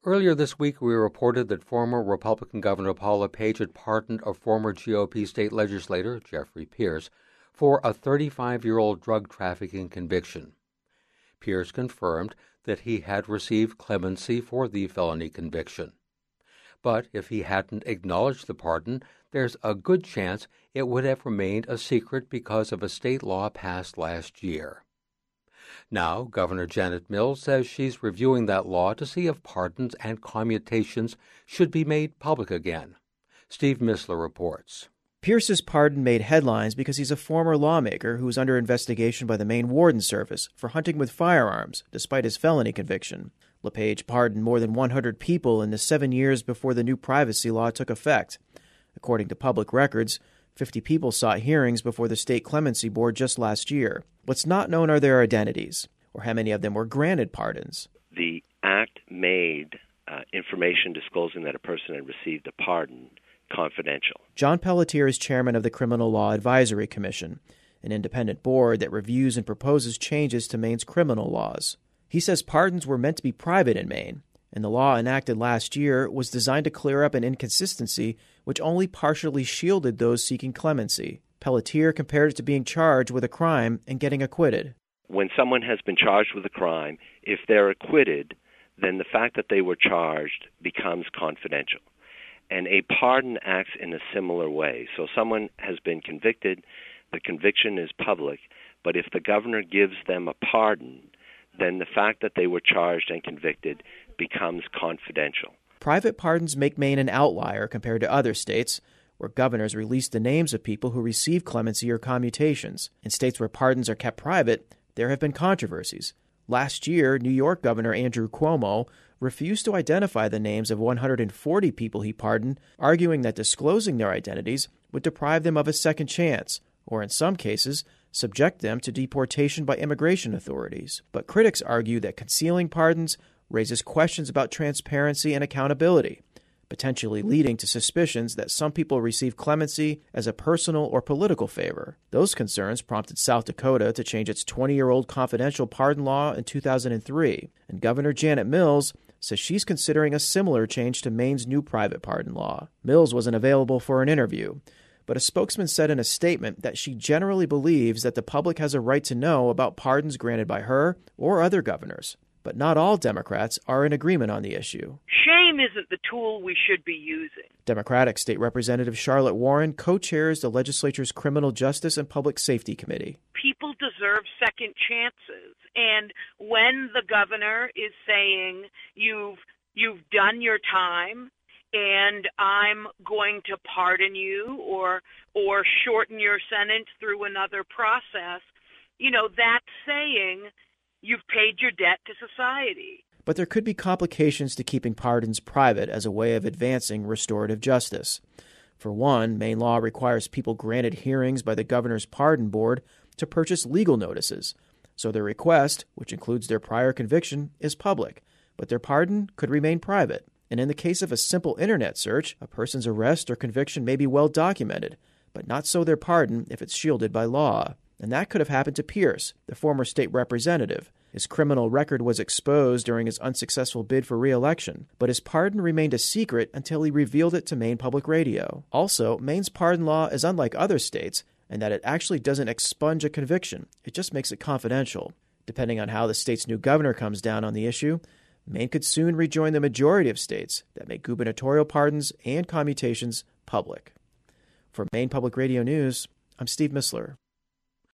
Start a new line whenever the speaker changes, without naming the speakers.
Earlier this week, we reported that former Republican Governor Paul LePage had pardoned a former GOP state legislator, Jeffrey Pierce, for a 35-year-old drug trafficking conviction. Pierce confirmed that he had received clemency for the felony conviction. But if he hadn't acknowledged the pardon, there's a good chance it would have remained a secret because of a state law passed last year. Now, Governor Janet Mills says she's reviewing that law to see if pardons and commutations should be made public again. Steve Missler reports.
Pierce's pardon made headlines because he's a former lawmaker who was under investigation by the Maine Warden Service for hunting with firearms, despite his felony conviction. LePage pardoned more than 100 people in the 7 years before the new privacy law took effect. According to public records, 50 people sought hearings before the state clemency board just last year. What's not known are their identities, or how many of them were granted pardons.
The act made information disclosing that a person had received a pardon confidential.
John Pelletier is chairman of the Criminal Law Advisory Commission, an independent board that reviews and proposes changes to Maine's criminal laws. He says pardons were meant to be private in Maine, and the law enacted last year was designed to clear up an inconsistency which only partially shielded those seeking clemency. Pelletier compared it to being charged with a crime and getting acquitted.
When someone has been charged with a crime, if they're acquitted, then the fact that they were charged becomes confidential. And a pardon acts in a similar way. So someone has been convicted, the conviction is public, but if the governor gives them a pardon, then the fact that they were charged and convicted becomes confidential.
Private pardons make Maine an outlier compared to other states, where governors release the names of people who receive clemency or commutations. In states where pardons are kept private, there have been controversies. Last year, New York Governor Andrew Cuomo refused to identify the names of 140 people he pardoned, arguing that disclosing their identities would deprive them of a second chance, or in some cases, subject them to deportation by immigration authorities. But critics argue that concealing pardons raises questions about transparency and accountability, potentially leading to suspicions that some people receive clemency as a personal or political favor. Those concerns prompted South Dakota to change its 20-year-old confidential pardon law in 2003, and Governor Janet Mills says she's considering a similar change to Maine's new private pardon law. Mills wasn't available for an interview, but a spokesman said in a statement that she generally believes that the public has a right to know about pardons granted by her or other governors. But not all Democrats are in agreement on the issue.
Shame isn't the tool we should be using.
Democratic State Representative Charlotte Warren co-chairs the legislature's Criminal Justice and Public Safety Committee.
People deserve second chances. And when the governor is saying, you've done your time, and I'm going to pardon you or shorten your sentence through another process, that's saying you've paid your debt to society.
But there could be complications to keeping pardons private as a way of advancing restorative justice. For one, Maine law requires people granted hearings by the governor's pardon board to purchase legal notices, so their request, which includes their prior conviction, is public, but their pardon could remain private. And in the case of a simple internet search, a person's arrest or conviction may be well documented, but not so their pardon if it's shielded by law. And that could have happened to Pierce, the former state representative. His criminal record was exposed during his unsuccessful bid for re-election, but his pardon remained a secret until he revealed it to Maine Public Radio. Also, Maine's pardon law is unlike other states in that it actually doesn't expunge a conviction. It just makes it confidential. Depending on how the state's new governor comes down on the issue, Maine could soon rejoin the majority of states that make gubernatorial pardons and commutations public. For Maine Public Radio News, I'm Steve Missler.